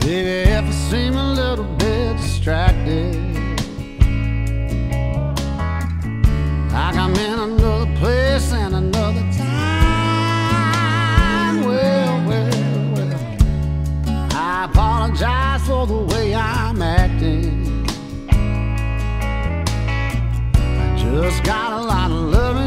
Maybe if I seem a little bit distracted, like I'm in another place and another time. Well, I apologize for the way I'm acting. I just got a lot of loving